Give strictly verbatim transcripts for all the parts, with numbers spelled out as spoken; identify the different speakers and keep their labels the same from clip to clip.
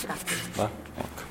Speaker 1: Grazie.
Speaker 2: Va? Ecco.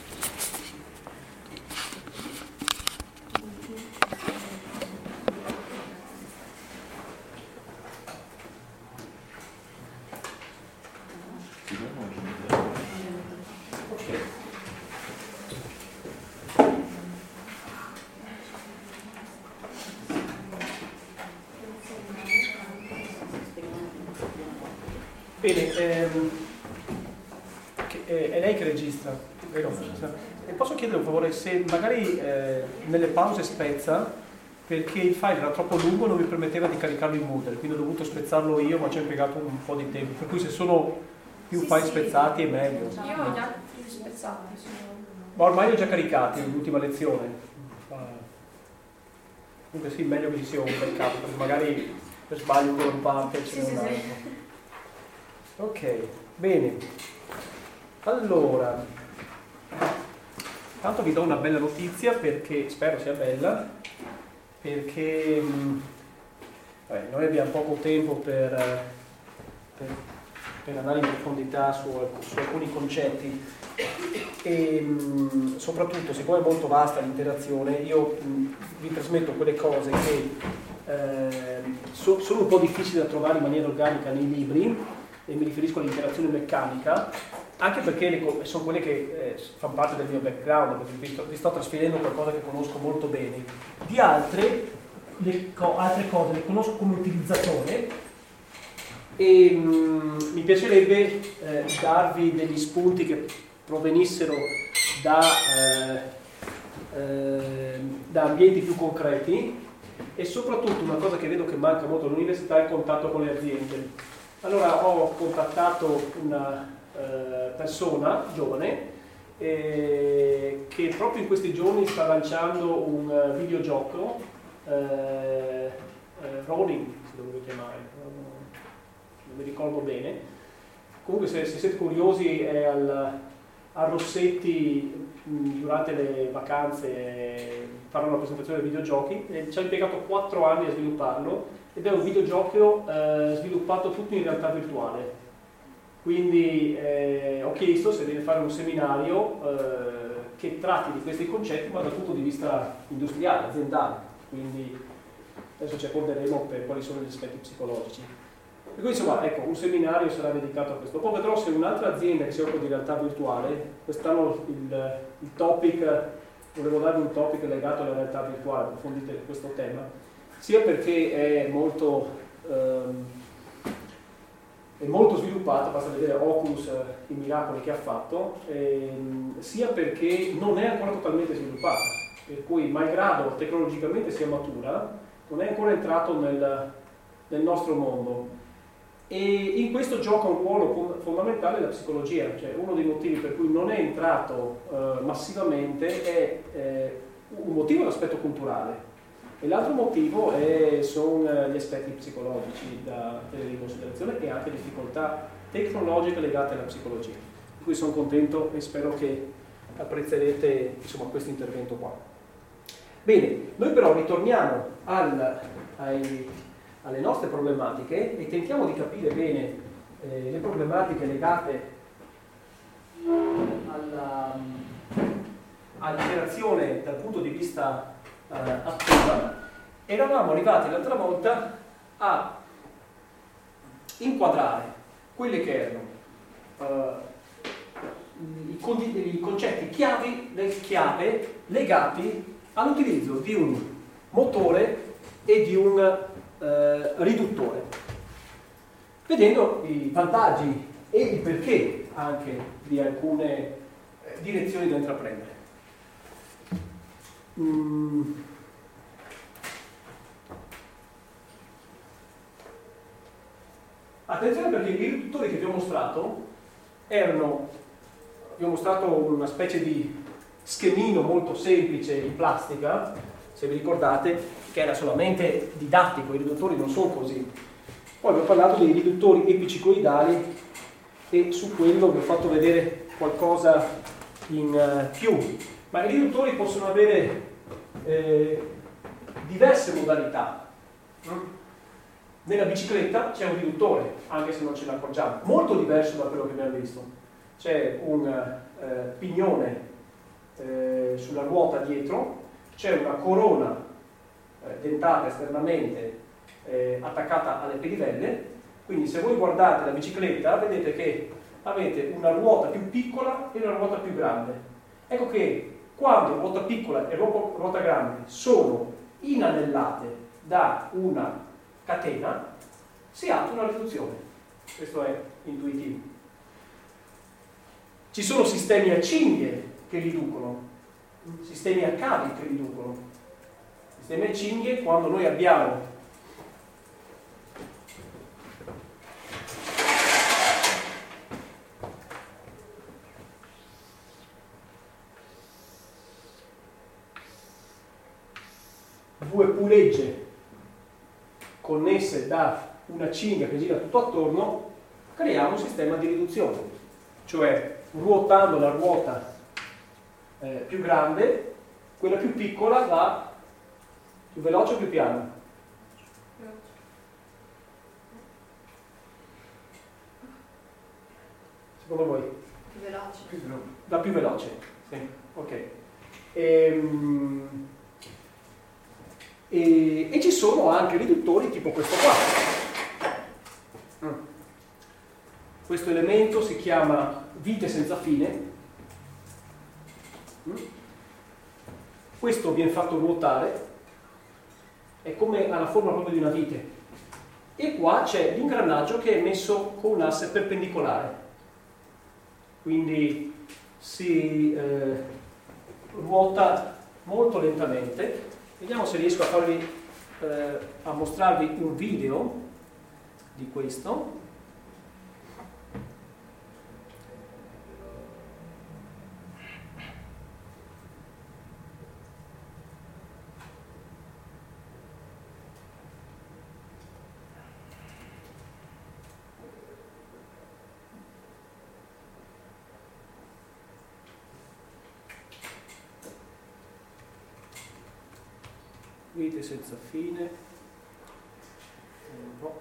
Speaker 3: Bene, ehm, che, eh, è lei che registra, vero? E posso chiedere un favore, se magari eh, nelle pause spezza, perché il file era troppo lungo e non mi permetteva di caricarlo in Moodle, quindi ho dovuto spezzarlo io, ma ci ho impiegato un po' di tempo, per cui se sono più
Speaker 4: sì,
Speaker 3: file
Speaker 4: sì.
Speaker 3: spezzati è meglio.
Speaker 4: Io ho gli altri spezzati.
Speaker 3: Ma ormai li ho già caricati nell'ultima lezione. Comunque sì, meglio che ci sia un backup, perché magari per sbaglio ancora un parte ce n'è
Speaker 4: Sì,
Speaker 3: un
Speaker 4: sì,
Speaker 3: altro.
Speaker 4: sì.
Speaker 3: Ok, bene. Allora, intanto vi do una bella notizia, perché spero sia bella, perché mh, vabbè, noi abbiamo poco tempo per, per, per andare in profondità su, su alcuni concetti e mh, soprattutto, siccome è molto vasta l'interazione, io mh, vi trasmetto quelle cose che eh, so, sono un po' difficili da trovare in maniera organica nei libri, e mi riferisco all'interazione meccanica, anche perché le, sono quelle che eh, fanno parte del mio background, perché vi sto, vi sto trasferendo qualcosa che conosco molto bene. Di altre, le co- altre cose le conosco come utilizzatore e mh, mi piacerebbe eh, darvi degli spunti che provenissero da, eh, eh, da ambienti più concreti, e soprattutto una cosa che vedo che manca molto all'università è il contatto con le aziende. Allora ho contattato una eh, persona giovane eh, che proprio in questi giorni sta lanciando un uh, videogioco, eh, eh, Ronin si dovrebbe chiamare, non mi ricordo bene. Comunque se, se siete curiosi è al, a Rossetti mh, durante le vacanze eh, farà una presentazione dei videogiochi, e ci ha impiegato quattro anni a svilupparlo. Ed è un videogioco eh, sviluppato tutto in realtà virtuale, quindi eh, ho chiesto se deve fare un seminario eh, che tratti di questi concetti ma dal punto di vista industriale, aziendale, quindi adesso ci accorderemo per quali sono gli aspetti psicologici. E quindi insomma, ecco, un seminario sarà dedicato a questo. Poi vedrò se un'altra azienda che si occupa di realtà virtuale, quest'anno il, il topic, volevo darvi un topic legato alla realtà virtuale, approfondite questo tema, sia perché è molto, ehm, è molto sviluppato, basta vedere Oculus, eh, i miracoli che ha fatto, ehm, sia perché non è ancora totalmente sviluppata, per cui malgrado tecnologicamente sia matura, non è ancora entrato nel, nel nostro mondo. E in questo gioca un ruolo fondamentale la psicologia, cioè uno dei motivi per cui non è entrato eh, massivamente è eh, un motivo è l'aspetto culturale. E l'altro motivo è, sono gli aspetti psicologici da tenere in considerazione e anche difficoltà tecnologiche legate alla psicologia. Per cui sono contento e spero che apprezzerete insomma, questo intervento qua. Bene, noi però ritorniamo al, ai, alle nostre problematiche e tentiamo di capire bene eh, le problematiche legate alla, all'interazione dal punto di vista Uh, attiva. Eravamo arrivati l'altra volta a inquadrare quelle che erano uh, i, con- i concetti chiavi del chiave legati all'utilizzo di un motore e di un uh, riduttore, vedendo i vantaggi e il perché anche di alcune eh, direzioni da intraprendere. Mm. Attenzione, perché i riduttori che vi ho mostrato erano, vi ho mostrato una specie di schemino molto semplice in plastica, se vi ricordate, che era solamente didattico, i riduttori non sono così. Poi vi ho parlato dei riduttori epicicloidali e su quello vi ho fatto vedere qualcosa in uh, più. Ma i riduttori possono avere eh, diverse modalità. Nella bicicletta c'è un riduttore, anche se non ce ne accorgiamo, molto diverso da quello che abbiamo visto. c'è un eh, pignone eh, sulla ruota dietro, c'è una corona eh, dentata esternamente eh, attaccata alle pedivelle, quindi se voi guardate la bicicletta vedete che avete una ruota più piccola e una ruota più grande. Ecco che quando ruota piccola e ruota grande sono inanellate da una catena, si attua una riduzione. Questo è intuitivo. Ci sono sistemi a cinghie che riducono, sistemi a cavi che riducono. Sistemi a cinghie, quando noi abbiamo due pulegge connesse da una cinghia che gira tutto attorno, creiamo un sistema di riduzione, cioè ruotando la ruota eh, più grande, quella più piccola va più veloce o più piano? Secondo voi?
Speaker 4: Più veloce.
Speaker 3: Più veloce. Va più veloce, sì, ok. Ehm... E, e ci sono anche riduttori tipo questo qua. Mm. Questo elemento si chiama vite senza fine. Mm. Questo viene fatto ruotare, è come ha la forma proprio di una vite. E qua c'è l'ingranaggio che è messo con un asse perpendicolare. Quindi si eh, ruota molto lentamente. Vediamo se riesco a farvi, eh, a mostrarvi un video di questo. Vite senza fine, un po'.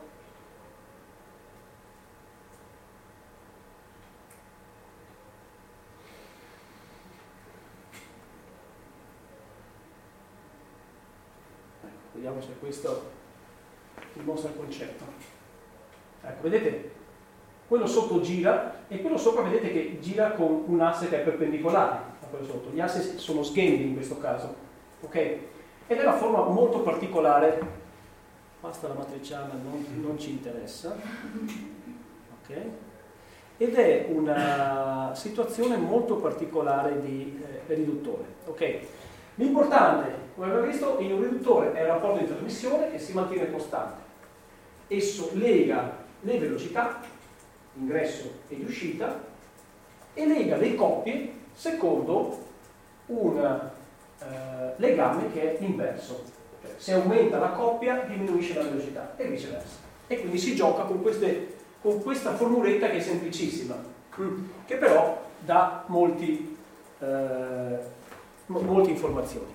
Speaker 3: Ecco, vediamo se questo dimostra il concetto. Ecco, vedete? Quello sotto gira e quello sopra vedete che gira con un asse che è perpendicolare a quello sotto. Gli assi sono sghembi in questo caso, ok? Ed è una forma molto particolare, basta la matriciana, non, non ci interessa, okay? Ed è una situazione molto particolare di eh, riduttore. Okay? L'importante, come abbiamo visto, in un riduttore è il rapporto di trasmissione che si mantiene costante. Esso lega le velocità, ingresso e di uscita, e lega le coppie secondo una Uh, legame che è inverso, cioè, se aumenta la coppia diminuisce la velocità e viceversa, e quindi si gioca con, queste, con questa formuletta che è semplicissima, mm. che però dà molti, uh, mo- molte informazioni.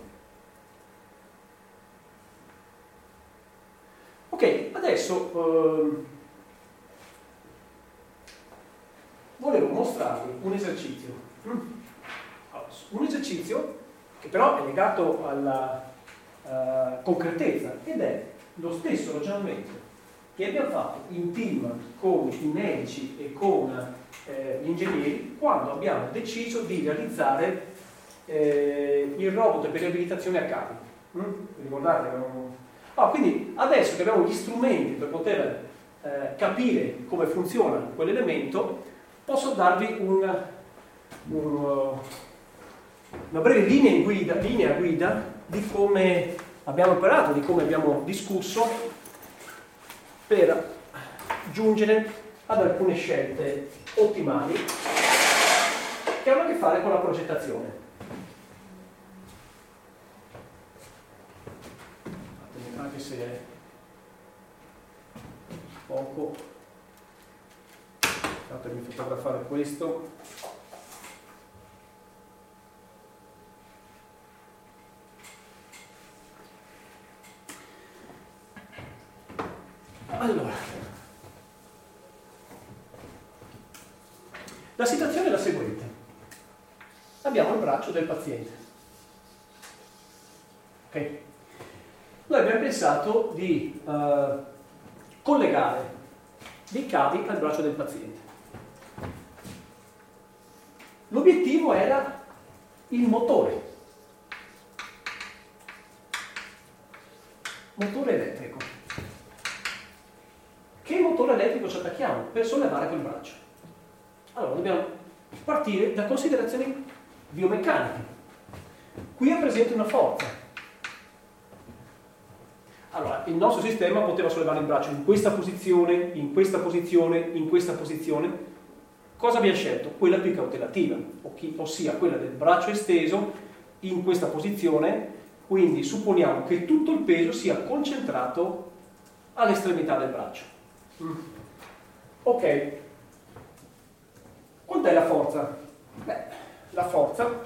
Speaker 3: Ok, adesso uh, volevo mostrarvi un esercizio, mm. allora, un esercizio che però è legato alla uh, concretezza ed è lo stesso ragionamento che abbiamo fatto in team con i medici e con eh, gli ingegneri quando abbiamo deciso di realizzare eh, il robot per riabilitazione a cavi. Mm? Vi ricordate? Ah, quindi adesso che abbiamo gli strumenti per poter eh, capire come funziona quell'elemento, posso darvi un, un una breve linea guida, linea guida di come abbiamo operato, di come abbiamo discusso per giungere ad alcune scelte ottimali che hanno a che fare con la progettazione. Anche se è poco, fatemi fotografare questo. Allora, La situazione è la seguente. Abbiamo il braccio del paziente. Ok? Noi abbiamo pensato di uh, collegare dei cavi al braccio del paziente. L'obiettivo era il motore. Motore elettrico. Che motore elettrico ci attacchiamo per sollevare quel braccio? Allora, dobbiamo partire da considerazioni biomeccaniche. Qui è presente una forza. Allora, il nostro sistema poteva sollevare il braccio in questa posizione, in questa posizione, in questa posizione. Cosa abbiamo scelto? Quella più cautelativa, ossia quella del braccio esteso in questa posizione, quindi supponiamo che tutto il peso sia concentrato all'estremità del braccio. Mm. Ok. Quant'è la forza? Beh, la forza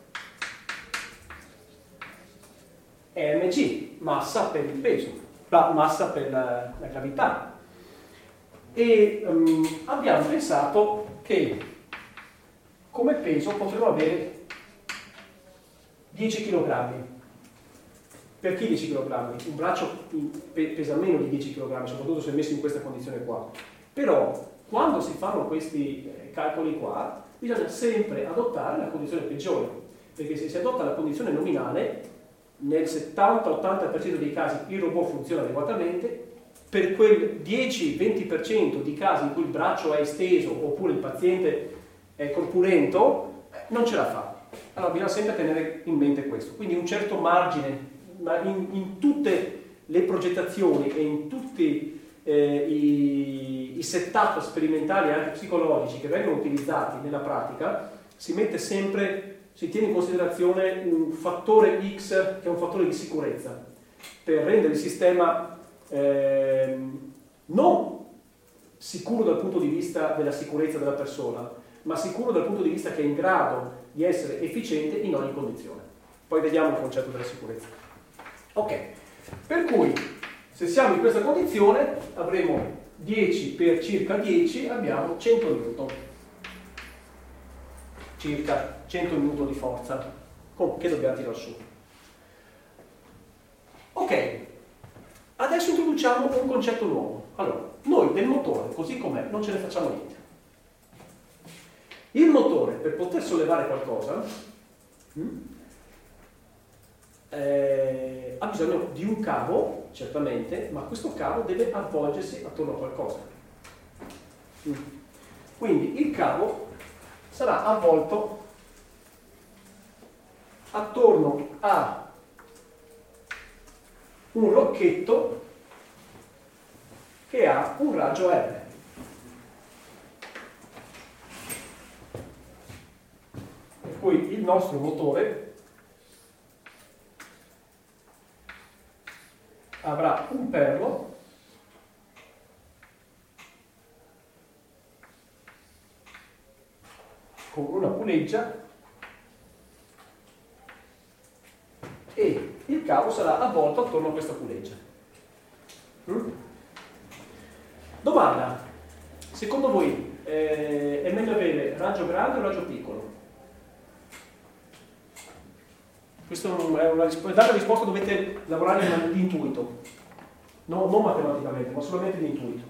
Speaker 3: è mg, massa per il peso, massa per la, la gravità. E um, abbiamo pensato che come peso potremmo avere dieci chilogrammi. Perché dieci chilogrammi? Un braccio pesa meno di dieci chilogrammi, soprattutto se messo in questa condizione qua. Però quando si fanno questi calcoli qua, bisogna sempre adottare la condizione peggiore, perché se si adotta la condizione nominale, nel settanta ottanta per cento dei casi il robot funziona adeguatamente, per quel dieci venti per cento di casi in cui il braccio è esteso oppure il paziente è corpulento, non ce la fa. Allora bisogna sempre tenere in mente questo, quindi un certo margine, ma in, in tutte le progettazioni e in tutti eh, i, i setup sperimentali e anche psicologici che vengono utilizzati nella pratica, si mette sempre, si tiene in considerazione un fattore X che è un fattore di sicurezza per rendere il sistema eh, non sicuro dal punto di vista della sicurezza della persona, ma sicuro dal punto di vista che è in grado di essere efficiente in ogni condizione. Poi vediamo il concetto della sicurezza. Ok, per cui se siamo in questa condizione avremo dieci per circa dieci, abbiamo cento newton, circa cento newton di forza che dobbiamo tirare su. Ok, adesso introduciamo un concetto nuovo. Allora, noi del motore, così com'è, non ce ne facciamo niente. Il motore, per poter sollevare qualcosa, hm, eh, ha bisogno di un cavo, certamente, ma questo cavo deve avvolgersi attorno a qualcosa. Hm. Quindi il cavo sarà avvolto attorno a un rocchetto che ha un raggio R. Per cui il nostro motore avrà un perno con una puleggia e il cavo sarà avvolto attorno a questa puleggia. Mm? Domanda: secondo voi eh, è meglio avere raggio grande o raggio piccolo? Questa è una risposta, dare la risposta dovete lavorare di intuito, no, non matematicamente, ma solamente di intuito.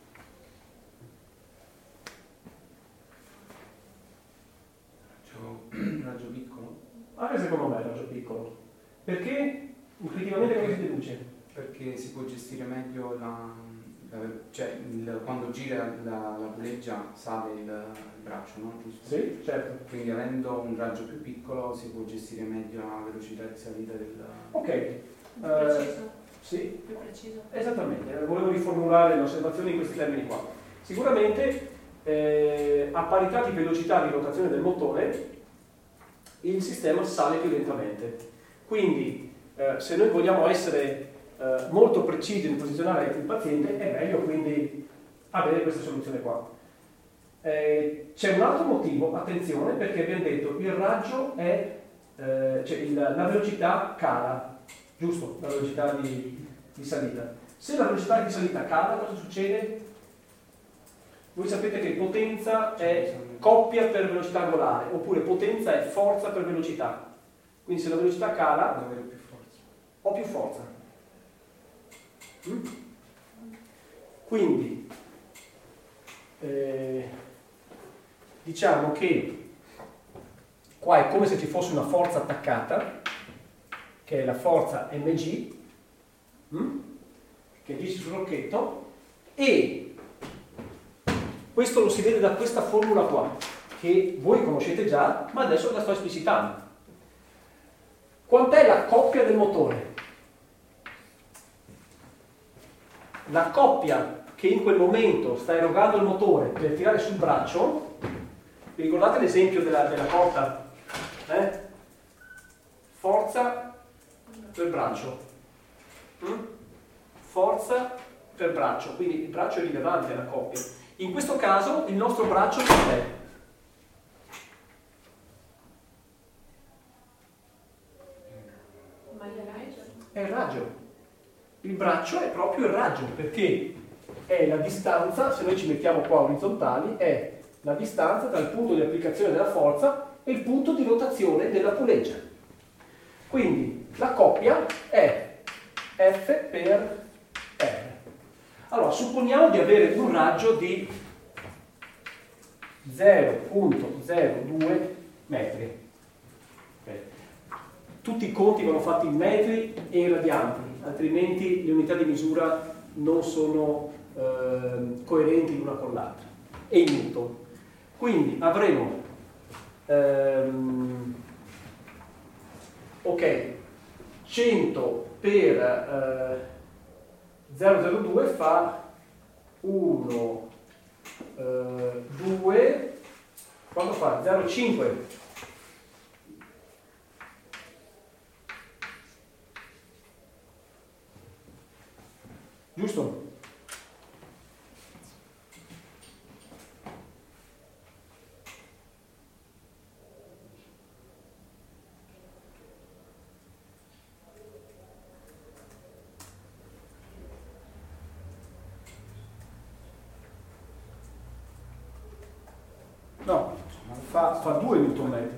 Speaker 1: Raggio, raggio piccolo?
Speaker 3: Anche secondo me è raggio piccolo. Perché intuitivamente cosa si deduce?
Speaker 1: Perché si può gestire meglio la, la cioè il, quando gira la, la puleggia sale il, il braccio, no? Giusto?
Speaker 3: Sì, certo.
Speaker 1: Quindi avendo un raggio più piccolo si può gestire meglio la velocità di salita del...
Speaker 3: Ok.
Speaker 4: Più preciso?
Speaker 3: Uh, sì.
Speaker 4: Più preciso?
Speaker 3: Esattamente, volevo riformulare l'osservazione in questi termini qua. Sicuramente eh, a parità di velocità di rotazione del motore il sistema sale più lentamente. Quindi eh, se noi vogliamo essere eh, molto precisi nel posizionare il paziente è meglio quindi avere questa soluzione qua. Eh, c'è un altro motivo, attenzione, perché abbiamo detto il raggio è, eh, cioè il, la velocità cala, giusto? La velocità di, di salita. Se la velocità di salita cala, cosa succede? Voi sapete che potenza è coppia per velocità angolare, oppure potenza è forza per velocità. Quindi se la velocità cala,
Speaker 1: devo avere più forza.
Speaker 3: ho più forza. Mm? Quindi eh, diciamo che qua è come se ci fosse una forza attaccata, che è la forza mg, mm? che dice sul rocchetto, e questo lo si vede da questa formula qua, che voi conoscete già, ma adesso la sto esplicitando. Quant'è la coppia del motore? La coppia che in quel momento sta erogando il motore per tirare sul braccio, vi ricordate l'esempio della, della corda? Eh? Forza per braccio. Mm? Forza per braccio, quindi il braccio è rilevante alla coppia. In questo caso il nostro braccio è
Speaker 4: Ma il raggio?
Speaker 3: è il raggio. Il braccio è proprio il raggio, perché è la distanza, se noi ci mettiamo qua orizzontali, è la distanza tra il punto di applicazione della forza e il punto di rotazione della puleggia. Quindi la coppia è F per R. Allora, supponiamo di avere un raggio di zero virgola zero due metri. Okay. Tutti i conti vanno fatti in metri e in radianti, altrimenti le unità di misura non sono eh, coerenti l'una con l'altra. E in newton. Quindi avremo ehm, ok, cento per eh, zero virgola zero due fa uno, eh, due, quanto fa? zero virgola cinque. Giusto? No, fa, fa due newton metri.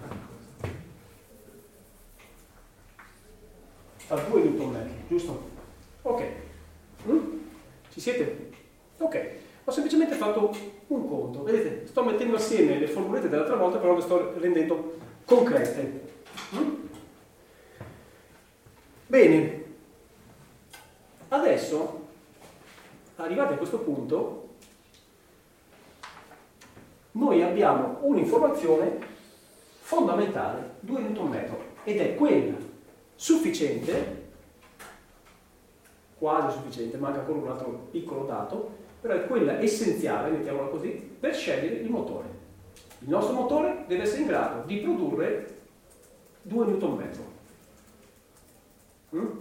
Speaker 3: Fa due newton metri, giusto? Ok. Mm? Ci siete? Ok. Ho semplicemente fatto un conto. Vedete, sto mettendo assieme le formulette dell'altra volta, però le sto rendendo concrete. Mm? Bene. Adesso, arrivati a questo punto, noi abbiamo un'informazione fondamentale, due newton metro, ed è quella sufficiente, quasi sufficiente, manca ancora un altro piccolo dato, però è quella essenziale, mettiamola così, per scegliere il motore. Il nostro motore deve essere in grado di produrre due newton metro. Mm?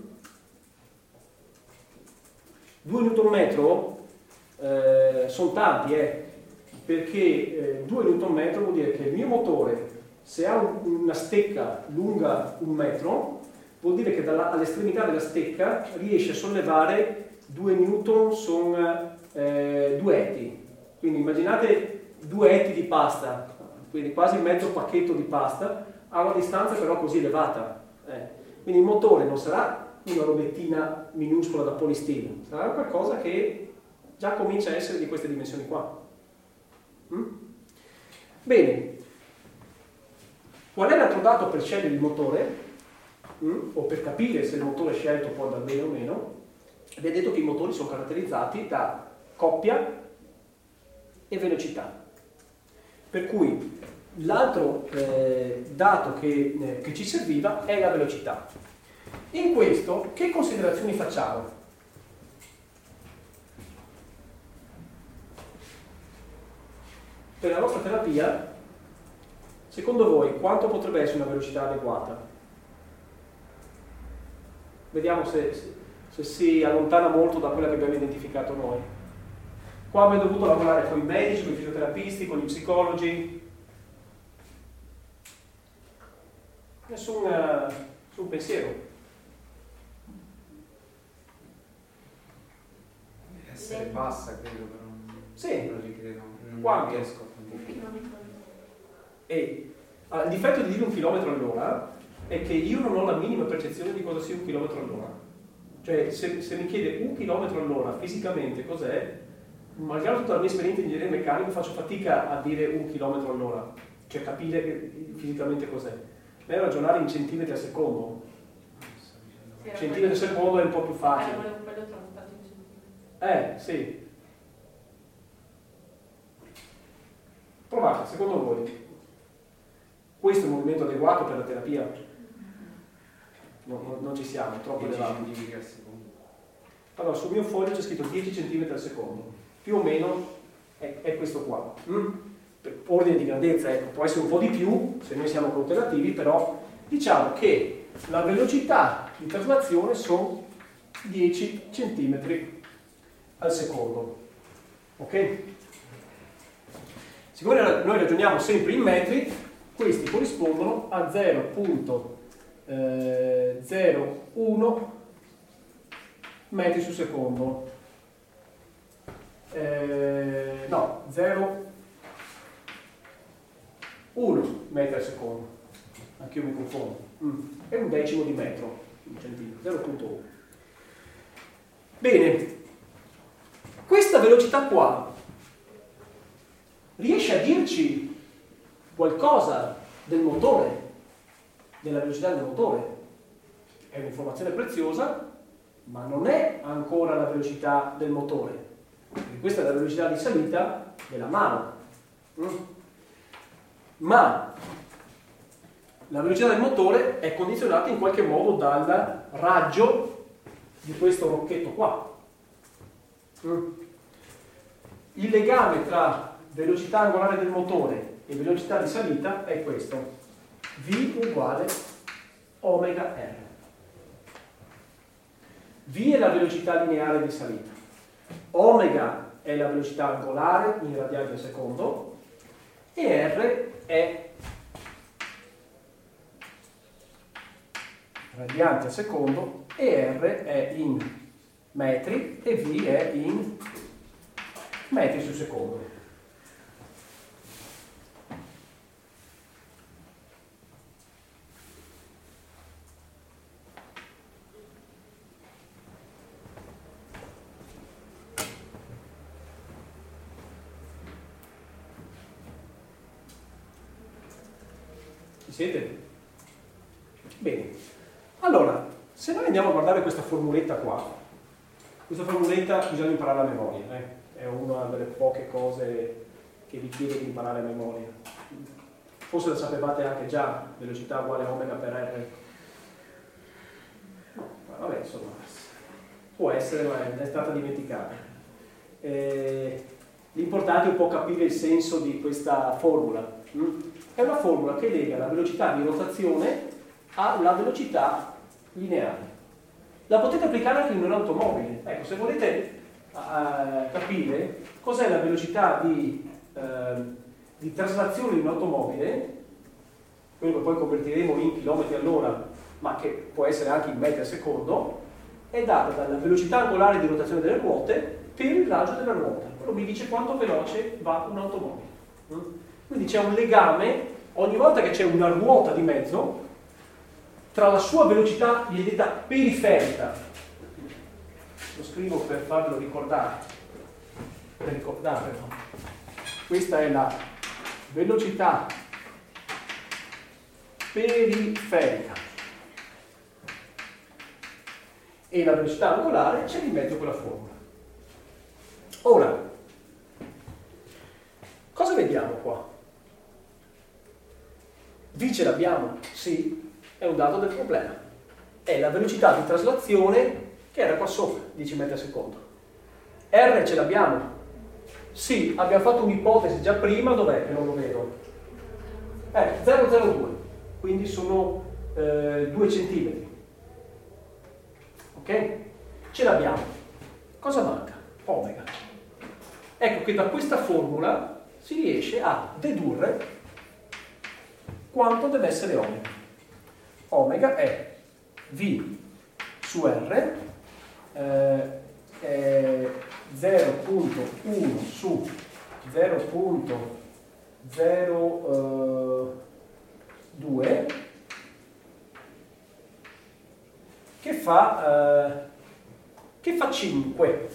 Speaker 3: due newton metro eh, sono tanti, eh, perché eh, due newton metro vuol dire che il mio motore, se ha un, una stecca lunga un metro, vuol dire che dalla, all'estremità della stecca riesce a sollevare due newton sono eh, due etti. Quindi immaginate due etti di pasta, quindi quasi mezzo pacchetto di pasta, a una distanza però così elevata. Eh. Quindi il motore non sarà una robettina minuscola da polistino, sarà qualcosa che già comincia a essere di queste dimensioni qua. Mm? Bene, qual è l'altro dato per scegliere il motore? Mm? O per capire se il motore scelto può andare bene o meno? Vi ho detto che i motori sono caratterizzati da coppia e velocità. Per cui l'altro eh, dato che, eh, che ci serviva è la velocità. In questo, che considerazioni facciamo? Per la nostra terapia, secondo voi, quanto potrebbe essere una velocità adeguata? Vediamo se, se, se si allontana molto da quella che abbiamo identificato noi. Qua abbiamo dovuto lavorare con i medici, con i fisioterapisti, con gli psicologi. Nessun, uh, nessun pensiero.
Speaker 1: Deve essere bassa, credo, però.
Speaker 3: Sì.
Speaker 1: Non ci credo. non
Speaker 3: Quanto?
Speaker 1: riesco a
Speaker 4: Un
Speaker 1: quantificare.
Speaker 4: chilometro.
Speaker 3: E ah, il difetto di dire un chilometro all'ora è che io non ho la minima percezione di cosa sia un chilometro all'ora. Cioè, se, se mi chiede un chilometro all'ora fisicamente cos'è, malgrado tutta la mia esperienza in ingegneria meccanica, faccio fatica a dire un chilometro all'ora, cioè capire che, fisicamente cos'è. Per ragionare in centimetri al secondo,
Speaker 4: Sì, era
Speaker 3: centimetri al
Speaker 4: quello-
Speaker 3: secondo è un po' più
Speaker 4: Eh,
Speaker 3: facile.
Speaker 4: volevo quello tramutato in centimetri.
Speaker 3: Eh, sì. Provate, secondo voi, questo è un movimento adeguato per la terapia? No, no, non ci siamo, è troppo
Speaker 1: dieci
Speaker 3: elevato.
Speaker 1: centimetri al secondo.
Speaker 3: Allora, sul mio foglio c'è scritto dieci centimetri al secondo, più o meno è, è questo qua. Mm? Per ordine di grandezza, ecco, può essere un po' di più se noi siamo cautelativi, però diciamo che la velocità di traslazione sono dieci centimetri al secondo. Ok? Siccome noi ragioniamo sempre in metri, questi corrispondono a zero virgola zero uno metri su secondo. Eh, no, zero virgola uno metri al secondo. Anche io mi confondo. Mm. È un decimo di metro, un centimetro, zero virgola uno. Bene, questa velocità qua riesce a dirci qualcosa del motore, della velocità del motore. È un'informazione preziosa, ma non è ancora la velocità del motore, perché questa è la velocità di salita della mano. Mm? Ma la velocità del motore è condizionata in qualche modo dal raggio di questo rocchetto qua. Mm? Il legame tra velocità angolare del motore e velocità di salita è questo: V uguale omega R. V è la velocità lineare di salita, omega è la velocità angolare in radiani al secondo e R è radianti al secondo e R è in metri e V è in metri su secondo. Siete? Bene. Allora, se noi andiamo a guardare questa formuletta qua, questa formuletta bisogna imparare a memoria, eh? È una delle poche cose che vi chiedo di imparare a memoria. Forse la sapevate anche già, velocità uguale omega per R. No, ma vabbè, insomma, può essere, ma è stata dimenticata. Eh, l'importante è un po' capire il senso di questa formula. Mm? È una formula che lega la velocità di rotazione alla velocità lineare. La potete applicare anche in un'automobile. Ecco, se volete uh, capire cos'è la velocità di, uh, di traslazione di un'automobile, quello che poi convertiremo in chilometri all'ora, ma che può essere anche in metri al secondo, è data dalla velocità angolare di rotazione delle ruote per il raggio della ruota. Quello mi dice quanto veloce va un'automobile. Mm? Quindi c'è un legame, ogni volta che c'è una ruota di mezzo, tra la sua velocità di detta periferica, lo scrivo per farlo ricordare, per ricordarvelo, questa è la velocità periferica e la velocità angolare c'è in mezzo quella formula. Ora, cosa vediamo qua? V ce l'abbiamo? Sì, è un dato del problema. È la velocità di traslazione che era qua sopra, dieci metri al secondo. R ce l'abbiamo? Sì, abbiamo fatto un'ipotesi già prima, dov'è che non lo vedo? Eh, zero virgola zero due, quindi sono eh, due centimetri. Ok? Ce l'abbiamo. Cosa manca? Omega. Ecco che da questa formula si riesce a dedurre quanto deve essere omega. Omega è V su R, eh, è zero virgola uno su zero virgola zero due che fa, eh, che fa cinque,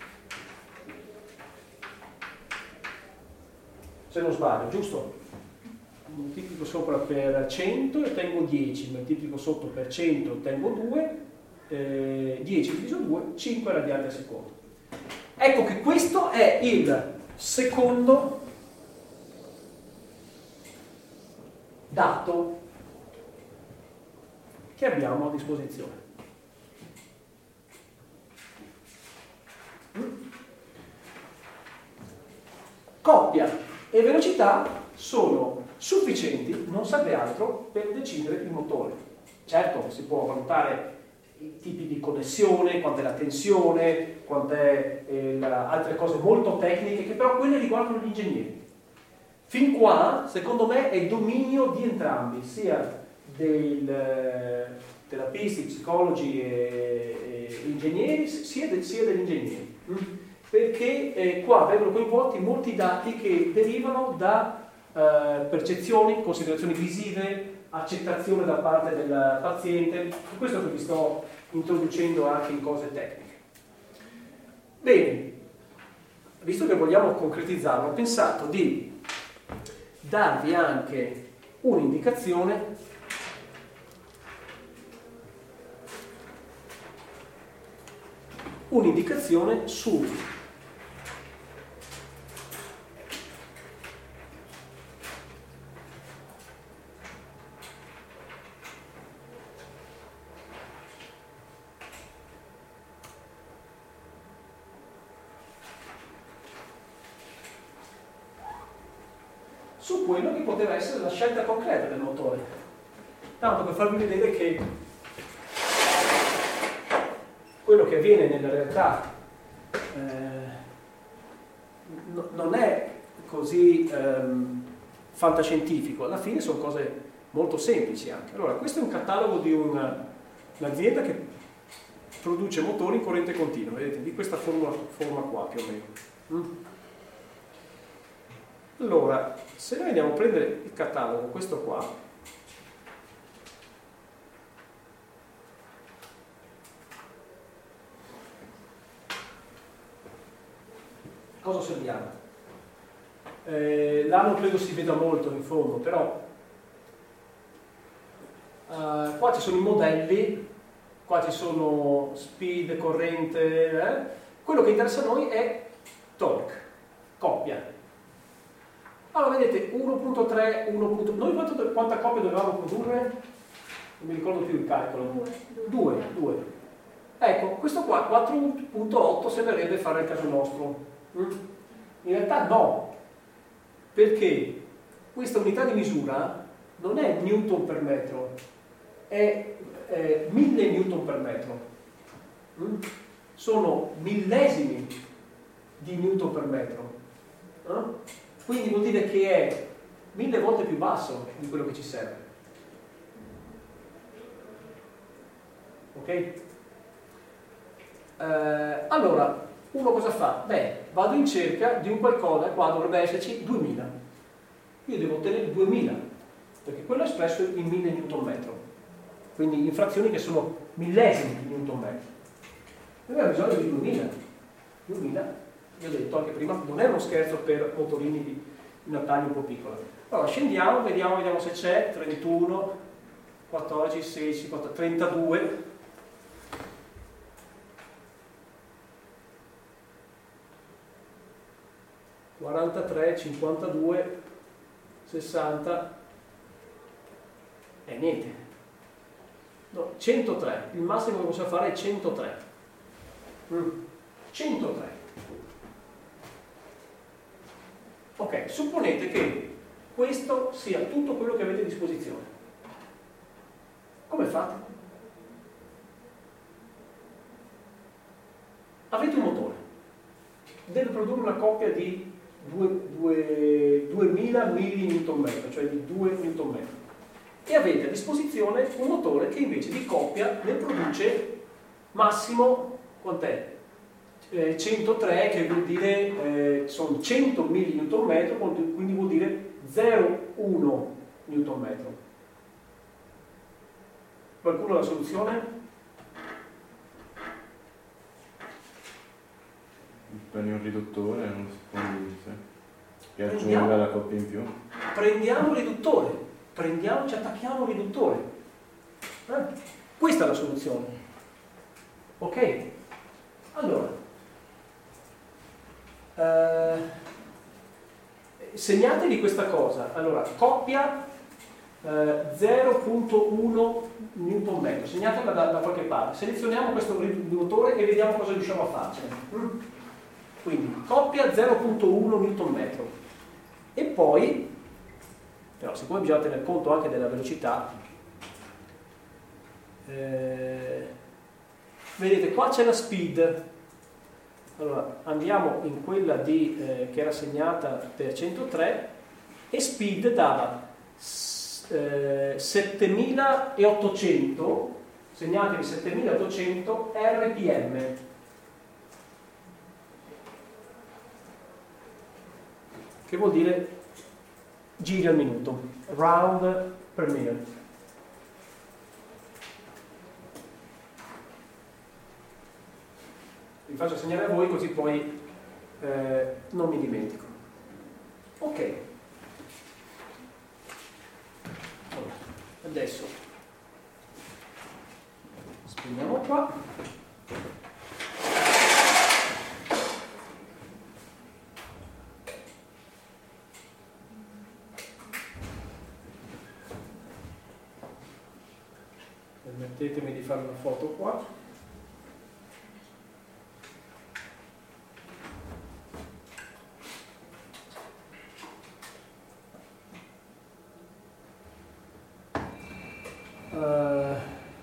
Speaker 3: se non sbaglio, giusto? Moltiplico sopra per cento e ottengo dieci, moltiplico sotto per cento e ottengo due, eh, dieci diviso due, cinque radiani al secondo. Ecco che questo è il secondo dato che abbiamo a disposizione. Coppia e velocità sono sufficienti, non serve altro, per decidere il motore. Certo, si può valutare i tipi di connessione, quant'è la tensione, quant'è eh, la, altre cose molto tecniche, che però quelle riguardano gli ingegneri. Fin qua, secondo me, è dominio di entrambi, sia dei eh, terapisti, psicologi e, e ingegneri, sia, de, sia degli ingegneri. Mm? Perché eh, qua vengono coinvolti molti dati che derivano da eh, percezioni, considerazioni visive, accettazione da parte del paziente, questo che vi sto introducendo anche in cose tecniche. Bene, visto che vogliamo concretizzarlo, ho pensato di darvi anche un'indicazione un'indicazione su su quello che poteva essere la scelta concreta del motore. Tanto per farvi vedere che quello che avviene nella realtà eh, no, non è così ehm, fantascientifico, alla fine sono cose molto semplici anche. Allora, questo è un catalogo di una, un'azienda che produce motori in corrente continua, vedete, di questa forma, forma qua più o meno. Mm? Allora, se noi andiamo a prendere il catalogo, questo qua, cosa osserviamo? Eh, là non credo si veda molto in fondo, però eh, qua ci sono i modelli, qua ci sono speed, corrente, eh? Quello che interessa a noi è torque, coppia. Allora vedete uno virgola tre, uno virgola tre, noi quanto, quanta coppia dovevamo produrre? Non mi ricordo più il calcolo. due, due. Ecco, questo qua quattro virgola otto sembrerebbe fare il caso nostro. In realtà no, perché questa unità di misura non è newton per metro, è, è mille newton per metro. Sono millesimi di newton per metro. Quindi vuol dire che è mille volte più basso di quello che ci serve. Ok? Eh, allora, uno cosa fa? Beh, vado in cerca di un qualcosa, qua dovrebbe esserci duemila. Io devo ottenere duemila, perché quello è espresso in mille newton metro. Quindi in frazioni che sono millesimi di newton metro. Noi abbiamo bisogno di duemila. duemila. Vi ho detto anche prima, non è uno scherzo per motorini di una taglia un po' piccola. Allora scendiamo, vediamo, vediamo se c'è trentuno, quattordici, sedici, quattordici, trentadue. quarantatré, cinquantadue, sessanta e niente. No, centotré, il massimo che possiamo fare è centotré. Mm. centotré. Ok, supponete che questo sia tutto quello che avete a disposizione. Come fate? Avete un motore, deve produrre una coppia di duemila millinewton metro, cioè di due newton metro, e avete a disposizione un motore che invece di coppia ne produce massimo, quant'è? eh, centotré, che vuol dire, eh, sono cento millinewton metro, quindi vuol dire zero virgola uno newton metro. Qualcuno ha la soluzione?
Speaker 2: Prendi un riduttore, non si può dire, che
Speaker 3: Prendiamo-
Speaker 2: aggiunga la coppia in più.
Speaker 3: Prendiamo il riduttore, prendiamo, ci attacchiamo il riduttore. Eh? Questa è la soluzione. Ok? Allora, eh, segnatevi questa cosa. Allora, coppia eh, zero virgola uno newton metro, segnatela da, da qualche parte. Selezioniamo questo riduttore e vediamo cosa riusciamo a farcene. Mm? Quindi, coppia zero virgola uno newton metro. E poi, però, siccome bisogna tener conto anche della velocità, eh, vedete qua c'è la speed. Allora andiamo in quella di, eh, che era segnata per centotré, e speed dava eh, settemilaottocento, segnatevi settemilaottocento R P M, che vuol dire giri al minuto, round per minute. Vi faccio segnare a voi così poi eh, non mi dimentico. Ok. Allora, adesso spegniamo qua. Permettetemi di fare una foto qua. Uh,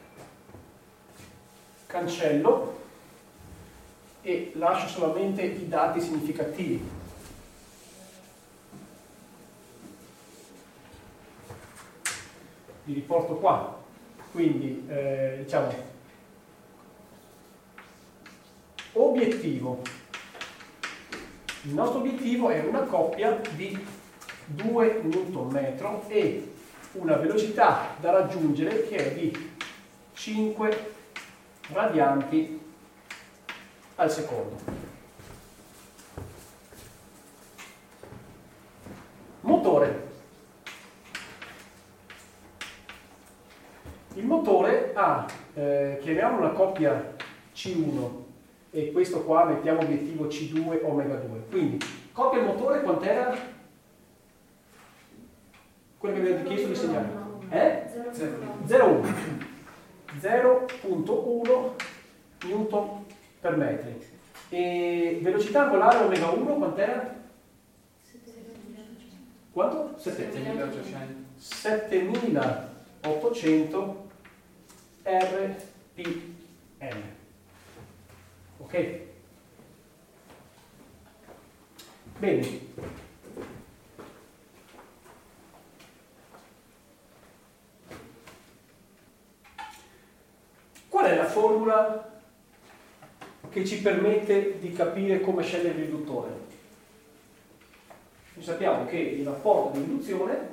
Speaker 3: cancello e lascio solamente i dati significativi. Li riporto qua. Quindi eh, diciamo obiettivo. Il nostro obiettivo è una coppia di due newton metro e una velocità da raggiungere che è di cinque radianti al secondo. Motore. Il motore ha, eh, chiamiamo una coppia C uno e questo qua mettiamo obiettivo C due omega due. Quindi coppia il motore quant'era? Quello che vi avete chiesto di segnare. Eh? zero virgola uno newton per metri. E velocità angolare omega uno quant'era? Quanto? settemilaottocento R P M. Ok? Bene. Qual è la formula che ci permette di capire come scegliere il riduttore? Noi sappiamo che il rapporto di riduzione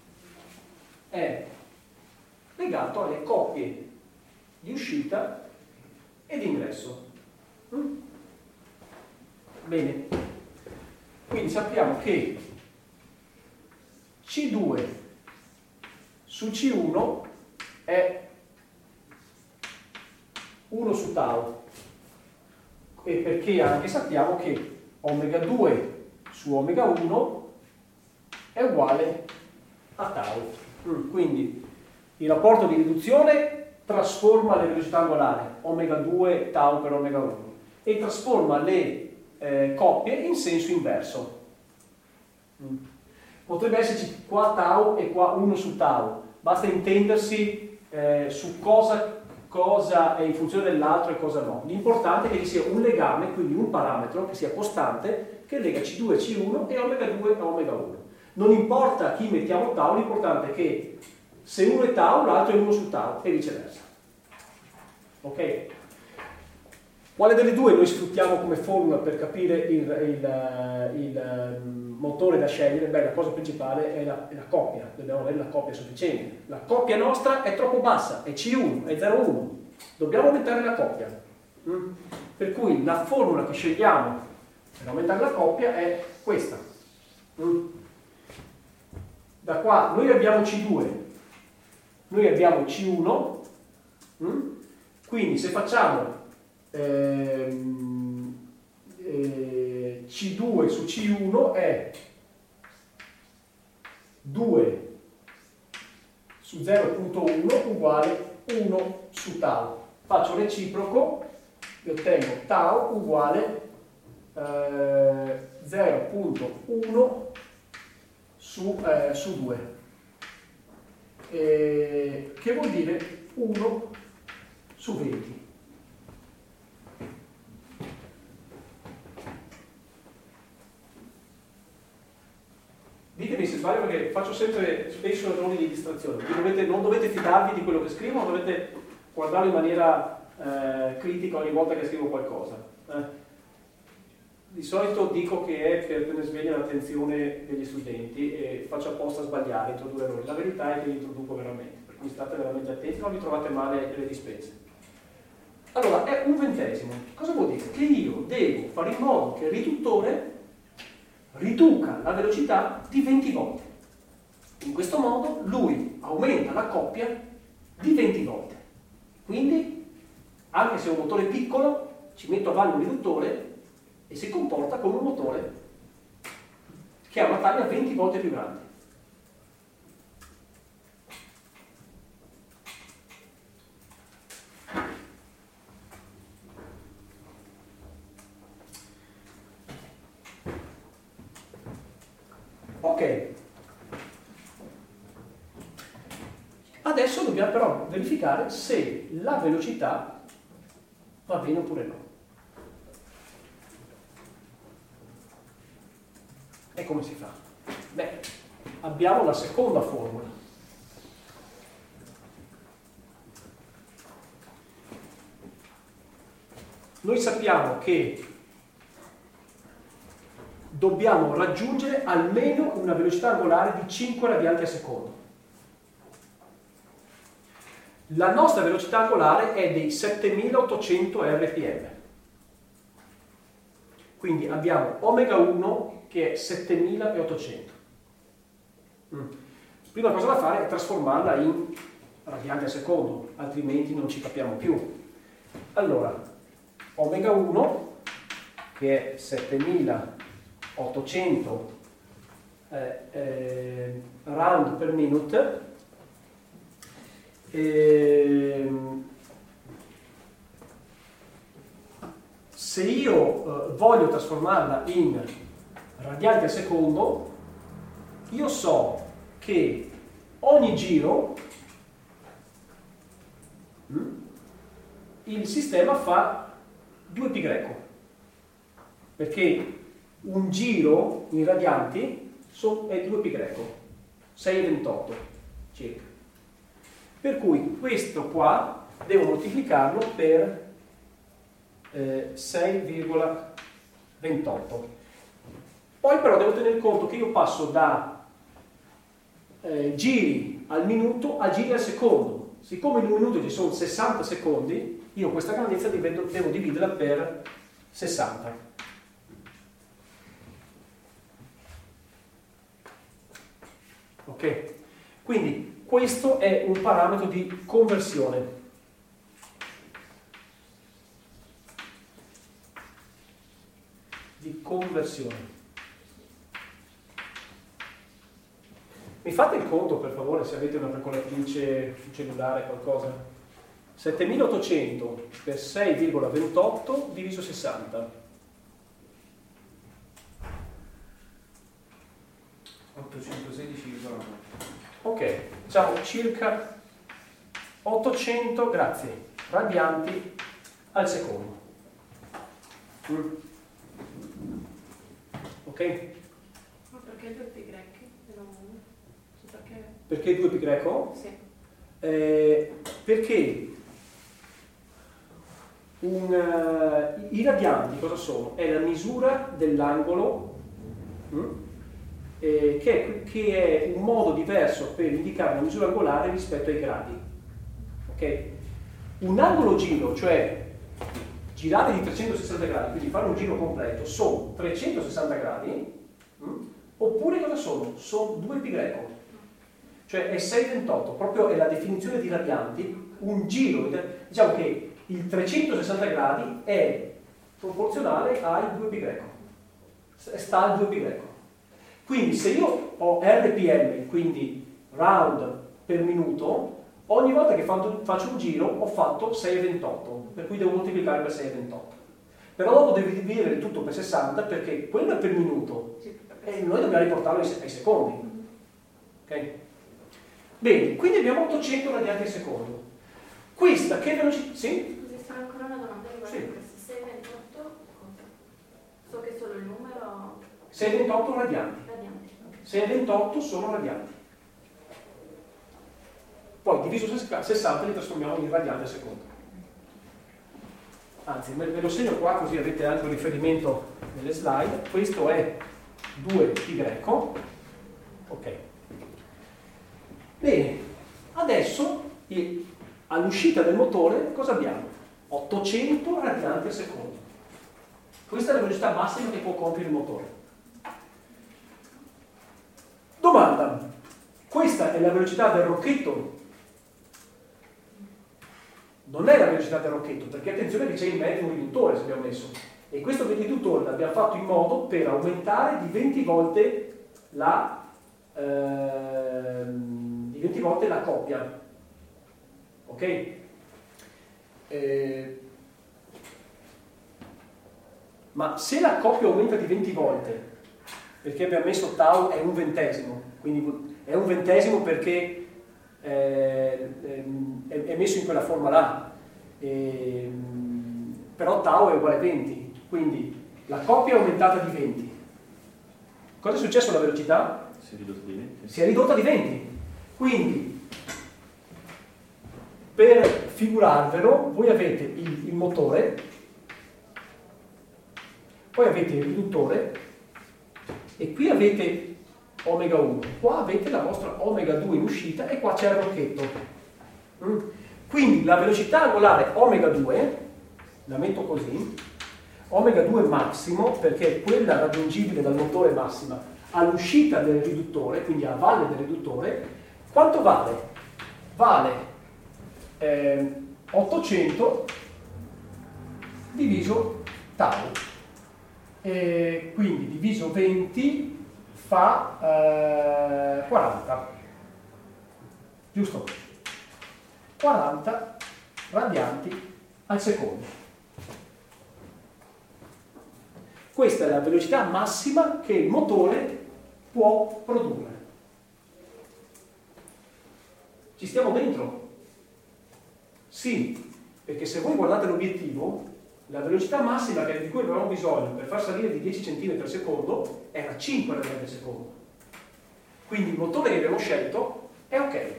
Speaker 3: è legato alle coppie di uscita e di ingresso. Mm? Bene. Quindi sappiamo che C due su C uno è uno su tau, e perché anche sappiamo che omega due su omega uno è uguale a tau. Mm. Quindi il rapporto di riduzione trasforma le velocità angolari, omega due tau per omega uno, e trasforma le eh, coppie in senso inverso. Mm. Potrebbe esserci qua tau e qua uno su tau, basta intendersi eh, su cosa cosa è in funzione dell'altro e cosa no. L'importante è che ci sia un legame, quindi un parametro che sia costante, che lega C due a C uno e omega due a omega uno. Non importa chi mettiamo tau, l'importante è che se uno è tau, l'altro è uno su tau e viceversa. Ok? Quale delle due noi sfruttiamo come formula per capire il, il, il motore da scegliere? Beh, la cosa principale è la, è la coppia, dobbiamo avere la coppia sufficiente. La coppia nostra è troppo bassa, è C uno, è zero virgola uno, dobbiamo aumentare la coppia. Mm? Per cui la formula che scegliamo per aumentare la coppia è questa. Mm? Da qua noi abbiamo C due, noi abbiamo C uno, mm? Quindi se facciamo ehm, eh, C due su C uno è due su zero virgola uno uguale uno su tau. Faccio reciproco e ottengo tau uguale eh, zero virgola uno su, eh, su due, eh, che vuol dire uno su venti. Ditemi se sbaglio perché faccio sempre spesso errori di distrazione. Dovete, non dovete fidarvi di quello che scrivo, ma dovete guardarlo in maniera eh, critica ogni volta che scrivo qualcosa. Eh. Di solito dico che è per tenere sveglia l'attenzione degli studenti e faccio apposta a sbagliare, introdurre errori. La verità è che li introduco veramente, per cui state veramente attenti, non vi trovate male le dispense. Allora, è un ventesimo. Cosa vuol dire? Che io devo fare in modo che il riduttore riduca la velocità di venti volte. In questo modo lui aumenta la coppia di venti volte. Quindi, anche se è un motore piccolo, ci metto a valle un riduttore e si comporta come un motore che ha una taglia venti volte più grande. Ok. Adesso dobbiamo però verificare se la velocità va bene oppure no. E come si fa? Beh, abbiamo la seconda formula. Noi sappiamo che dobbiamo raggiungere almeno una velocità angolare di cinque radianti al secondo. La nostra velocità angolare è di settemilaottocento erre pi emme. Quindi abbiamo omega uno che è settemilaottocento. Mm. Prima cosa da fare è trasformarla in radianti al secondo, altrimenti non ci capiamo più. Allora, omega uno che è settemilaottocento eh, eh, round per minute, eh, se io eh, voglio trasformarla in radianti al secondo, io so che ogni giro hm, il sistema fa due pi greco, perché un giro in radianti è due pi greco, sei virgola ventotto circa. Per cui questo qua devo moltiplicarlo per eh, sei virgola ventotto. Poi però devo tenere conto che io passo da eh, giri al minuto a giri al secondo. Siccome in un minuto ci sono sessanta secondi, io questa grandezza devo, devo dividerla per sessanta. Ok? Quindi questo è un parametro di conversione. Di conversione. Mi fate il conto per favore se avete una calcolatrice, un cellulare, qualcosa? settemilaottocento per sei virgola ventotto diviso sessanta.
Speaker 1: ottocentosedici virgola nove.
Speaker 3: Ok, diciamo circa ottocento, grazie, radianti al secondo. Mm. Ok?
Speaker 4: Ma perché due pi grechi e non uno? Perché?
Speaker 3: Perché due pi greco?
Speaker 4: Sì.
Speaker 3: Eh, perché un, uh, i radianti cosa sono? È la misura dell'angolo hm? eh, che, è, che è un modo diverso per indicare la misura angolare rispetto ai gradi. Ok? Un angolo giro, cioè girare di trecentosessanta gradi, quindi fare un giro completo, sono trecentosessanta gradi, hm? Oppure cosa sono? Sono due pi greco, cioè è sei virgola ventotto, proprio è la definizione di radianti, un giro, diciamo che il trecentosessanta gradi è proporzionale ai due pi greco, sta al due pi greco. Quindi se io ho R P M, quindi round per minuto, ogni volta che faccio un giro ho fatto sei virgola ventotto, per cui devo moltiplicare per sei virgola ventotto. Però dopo devo dividere il tutto per sessanta perché quello è per minuto e noi dobbiamo riportarlo ai secondi. Ok? Bene, quindi abbiamo ottocento radianti al secondo. Questa che velocità? Sì?
Speaker 4: Scusi, sono ancora una domanda riguardo
Speaker 3: Sì.
Speaker 4: questo sei virgola ventotto. So che solo il numero
Speaker 3: sei virgola ventotto radianti.
Speaker 4: radianti.
Speaker 3: sei virgola ventotto sono radianti. Poi diviso sessanta li trasformiamo in radianti al secondo. Anzi, ve lo segno qua così avete anche un riferimento nelle slide. Questo è due pi greco. Ok. Bene, adesso all'uscita del motore cosa abbiamo? ottocento radianti al secondo. Questa è la velocità massima che può compiere il motore. Domanda: questa è la velocità del rocchetto? Non è la velocità del rocchetto, perché attenzione che c'è in mezzo un riduttore, se abbiamo messo. E questo riduttore l'abbiamo fatto in modo per aumentare di venti volte la, ehm, di venti volte la coppia. Ok? Eh, ma se la coppia aumenta di venti volte, perché abbiamo messo tau è un ventesimo, quindi è un ventesimo perché eh, è, è messo in quella forma là, eh, però tau è uguale a venti, quindi la coppia è aumentata di venti. Cosa è successo alla velocità?
Speaker 2: Si è ridotta di venti.
Speaker 3: Si è ridotta di venti. Quindi, per figurarvelo, voi avete il, il motore, poi avete il riduttore e qui avete omega uno, qua avete la vostra omega due in uscita e qua c'è il rocchetto. Mm? Quindi la velocità angolare omega due, la metto così, omega due massimo, perché è quella raggiungibile dal motore massima all'uscita del riduttore, quindi a valle del riduttore, quanto vale? Vale eh, ottocento diviso tau, e quindi diviso venti fa eh, quaranta, giusto? quaranta radianti al secondo. Questa è la velocità massima che il motore può produrre. Ci stiamo dentro? Sì, perché se voi guardate l'obiettivo, la velocità massima di cui avevamo bisogno per far salire di dieci centimetri al secondo era cinque radianti al secondo. Quindi il motore che abbiamo scelto è ok.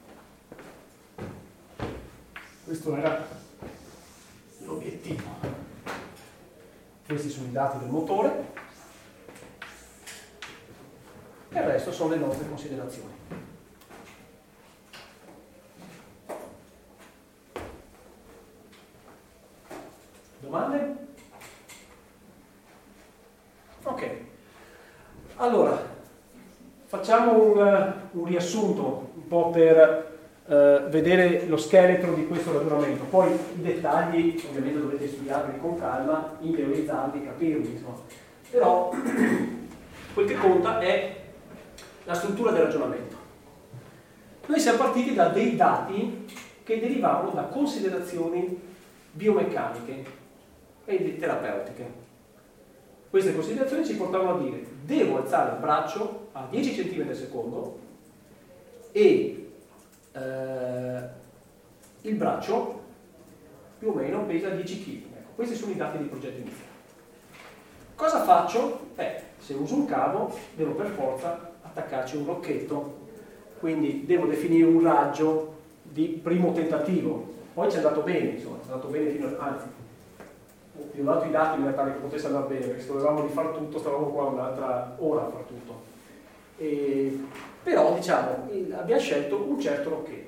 Speaker 3: Questo era l'obiettivo. Questi sono i dati del motore e il resto sono le nostre considerazioni. Domande? Ok. Allora, facciamo un, un riassunto un po' per Uh, vedere lo scheletro di questo ragionamento. Poi i dettagli ovviamente dovete studiarli con calma, interiorizzarli, capirli, insomma. Però quel che conta è la struttura del ragionamento. Noi siamo partiti da dei dati che derivavano da considerazioni biomeccaniche e terapeutiche. Queste considerazioni ci portavano a dire: devo alzare il braccio a dieci centimetri al secondo e Uh, il braccio più o meno pesa dieci chili. Ecco, questi sono i dati di progetto iniziale. Cosa faccio? Eh, se uso un cavo devo per forza attaccarci un rocchetto, quindi devo definire un raggio di primo tentativo. Poi ci è andato bene, insomma, è andato bene fino a, anzi, vi ho dato i dati in realtà che potesse andare bene, perché se dovevamo rifare tutto stavamo qua un'altra ora a far tutto. E, però diciamo abbiamo scelto un certo rocchetto.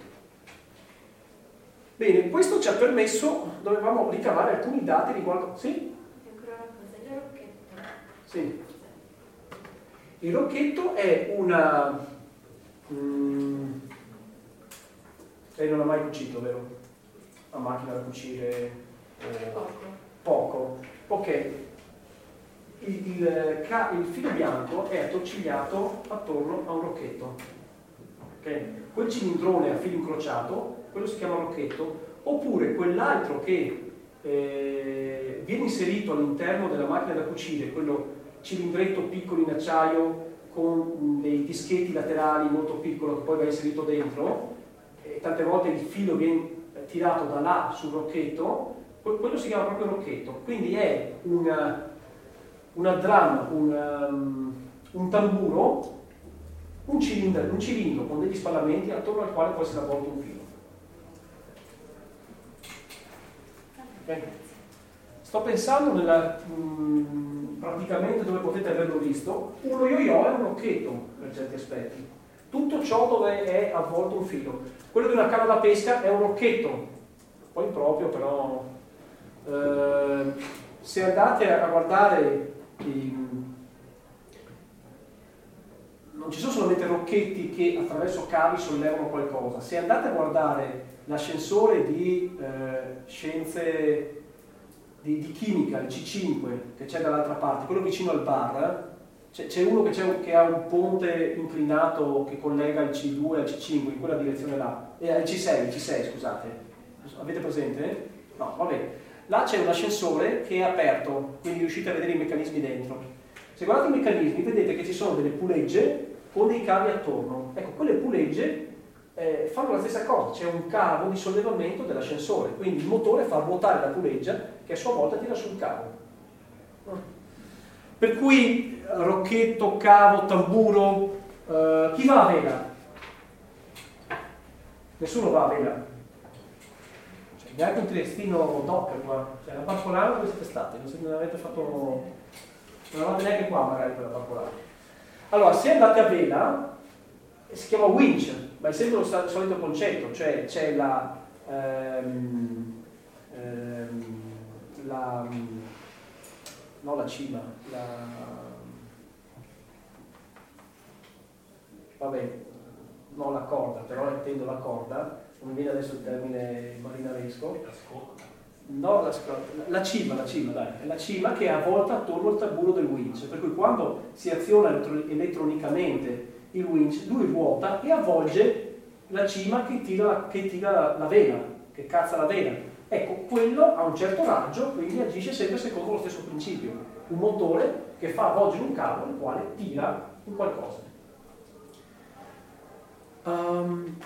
Speaker 3: Bene, questo ci ha permesso, dovevamo ricavare alcuni dati riguardo. Sì?
Speaker 4: Ancora una cosa, il rocchetto.
Speaker 3: Sì. Il rocchetto è una. Mm, lei non ha mai cucito, vero? A macchina da cucire? Eh,
Speaker 4: Poco.
Speaker 3: Poco. Ok. Il, il, il filo bianco è attorcigliato attorno a un rocchetto. Okay? Quel cilindrone a filo incrociato, quello si chiama rocchetto, oppure quell'altro che eh, viene inserito all'interno della macchina da cucire, quello cilindretto piccolo in acciaio con dei dischetti laterali molto piccolo che poi va inserito dentro, e tante volte il filo viene tirato da là sul rocchetto, quello si chiama proprio rocchetto. Quindi è una, una drum, un, um, un tamburo, un cilindro, un cilindro con degli spallamenti attorno al quale poi si avvolge un filo. Okay. Sto pensando nella, mh, praticamente dove potete averlo visto, uno yo-yo è un rocchetto per certi aspetti. Tutto ciò dove è avvolto un filo. Quello di una canna da pesca è un rocchetto, poi proprio però eh, se andate a guardare i, non ci sono solamente rocchetti che attraverso cavi sollevano qualcosa. Se andate a guardare l'ascensore di eh, scienze di, di chimica, il C cinque, che c'è dall'altra parte, quello vicino al bar, c'è, c'è uno che, c'è, che ha un ponte inclinato che collega il C due al C cinque in quella direzione là, e al C sei, il C sei scusate, avete presente? No, va bene. Là c'è un ascensore che è aperto, quindi riuscite a vedere i meccanismi dentro. Se guardate i meccanismi vedete che ci sono delle pulegge con dei cavi attorno. Ecco, quelle pulegge eh, fanno la stessa cosa, c'è un cavo di sollevamento dell'ascensore, quindi il motore fa ruotare la puleggia che a sua volta tira sul cavo. Per cui rocchetto, cavo, tamburo, eh, chi va a vela? Nessuno va a vela. Cioè, neanche un triestino docker qua, cioè la Parcolana dove siete stati? Non, non avete fatto, non eravate neanche qua magari per la Parcolana. Allora, se andate a vela, si chiama winch, ma è sempre lo solito concetto, cioè c'è la, ehm, ehm, la, no la cima, la, vabbè, non la corda, però intendo la corda, non mi viene adesso il termine marinaresco. No, la, la cima, la cima, dai, è la cima che è avvolta attorno al tamburo del winch, per cui quando si aziona elettro- elettronicamente il winch, lui ruota e avvolge la cima che tira, che tira la, la vela, che cazza la vela. Ecco, quello ha un certo raggio, quindi agisce sempre secondo lo stesso principio. Un motore che fa avvolgere un cavo il quale tira un qualcosa. Um,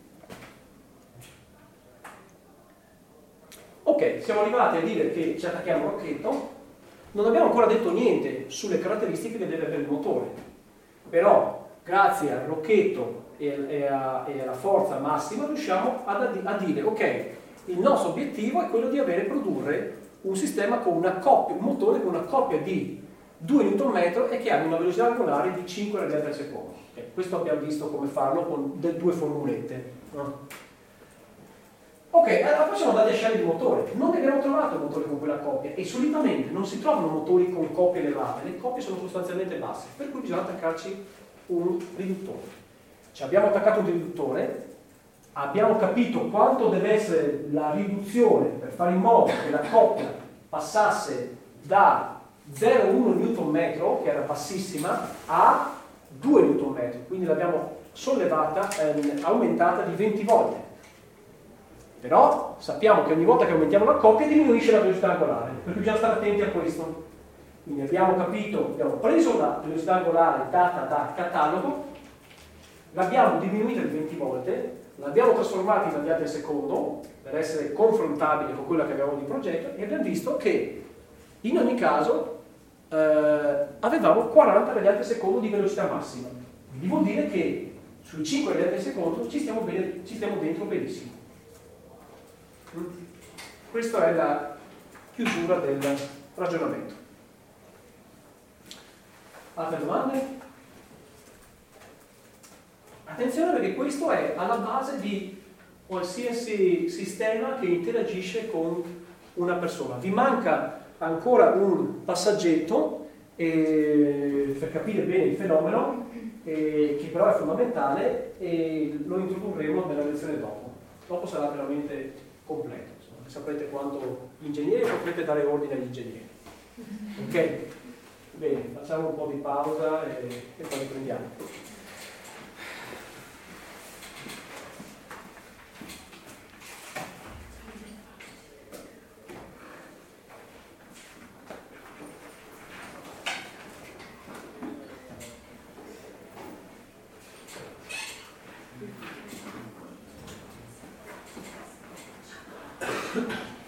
Speaker 3: Ok, siamo arrivati a dire che ci attacchiamo al rocchetto, non abbiamo ancora detto niente sulle caratteristiche che deve avere il motore, però grazie al rocchetto e, e, a, e alla forza massima riusciamo ad, a dire ok, il nostro obiettivo è quello di avere produrre un sistema con una coppia, un motore con una coppia di due newton metri e che abbia una velocità angolare di cinque radiati al secondo. Okay, questo abbiamo visto come farlo con due formulette. No? Ok, allora poi siamo andati a scegliere il motore. Non abbiamo trovato il motore con quella coppia e solitamente non si trovano motori con coppie elevate, le coppie sono sostanzialmente basse, per cui bisogna attaccarci un riduttore. Ci abbiamo attaccato un riduttore, abbiamo capito quanto deve essere la riduzione per fare in modo che la coppia passasse da zero virgola uno newton metro, che era bassissima, a due newton metro, quindi l'abbiamo sollevata, ehm, aumentata di venti volte. Però sappiamo che ogni volta che aumentiamo la coppia diminuisce la velocità angolare, per cui bisogna stare attenti a questo. Quindi abbiamo capito, abbiamo preso la velocità angolare data dal catalogo, l'abbiamo diminuita di venti volte, l'abbiamo trasformata in radiati al secondo per essere confrontabile con quella che avevamo di progetto e abbiamo visto che in ogni caso eh, avevamo quaranta radiati al secondo di velocità massima. Quindi vuol dire che sui cinque radiati al secondo ci stiamo, bene, ci stiamo dentro benissimo. Questa è la chiusura del ragionamento. Altre domande? Attenzione, perché questo è alla base di qualsiasi sistema che interagisce con una persona. Vi manca ancora un passaggetto eh, per capire bene il fenomeno, eh, che però è fondamentale, e lo introdurremo nella lezione dopo. Dopo sarà veramente completo, insomma, saprete quanto gli ingegneri potrete dare ordine agli ingegneri. Ok? Bene, facciamo un po' di pausa e, e poi riprendiamo. Thank you.